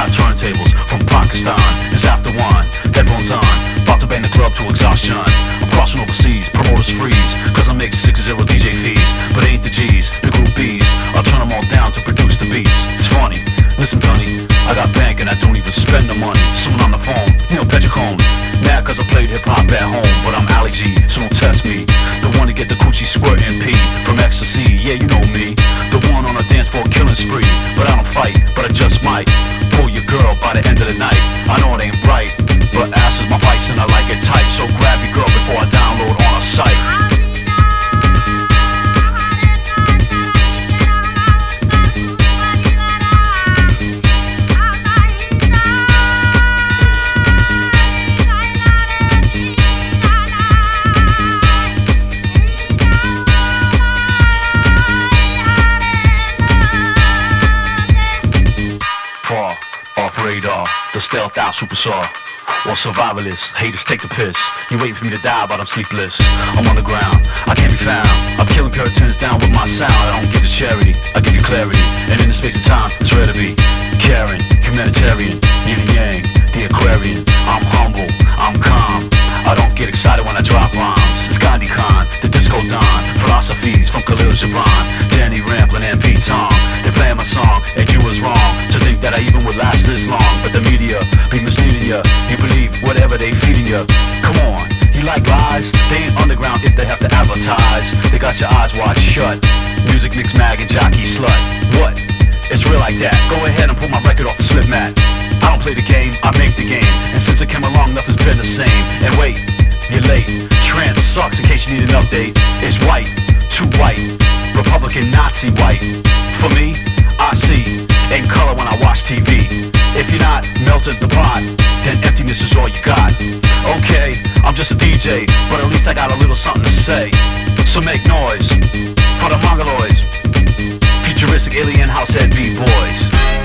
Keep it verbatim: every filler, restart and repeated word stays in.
got turntables from Pakistan. It's after one, headphones on, about to bang the club to exhaustion. I'm crossing overseas, promoters freeze, cause I make six zero D J fees. But it ain't the G's, the group B's, I'll turn them all down to produce the beats. It's funny, listen Tony, I got bank and I don't even spend the money. Someone on the phone, Neil Petricone, mad cause I played hip hop at home. But I'm Ali G, so don't test me. The one to get the coochie squirtin' P from ecstasy, yeah you know me. The one on a dance floor killing spree, but I don't fight, but I just might pull your girl by the end of the night. I know it ain't right, but ass is my vice and I like it tight. So grab your girl before I download on a site. Off radar, the stealth out super saw, or survivalist, haters take the piss. You waiting for me to die, but I'm sleepless. I'm on the ground, I can't be found. I'm killing Puritans down with my sound. I don't give you charity, I give you clarity. And in the space of time, it's rare to be caring, humanitarian, yin and yang, the Aquarian. I'm humble, I'm calm, I don't get excited when I drop rhymes. It's Gandhi Khan, the disco don, philosophies from Khalil Gibran, Danny Ramblin' and Pete Tong. They playing my song, and you was wrong to think that I even would last this long. But the media be misleading you. You believe whatever they feeding you. Come on, you like lies? They ain't underground if they have to advertise. They got your eyes wide shut. Music mix mag and jockey slut. What? It's real like that. Go ahead and pull my record off the slip mat. I don't play the game, I make the game. And since it came along, nothing's been the same. And wait, you're late. Trans sucks in case you need an update. It's white, too white, Republican Nazi white. For me, I see in color when I watch T V. If you're not melted the pot, then emptiness is all you got. Okay, I'm just a D J, but at least I got a little something to say. So make noise for the Mongoloids, futuristic alien househead B-boys.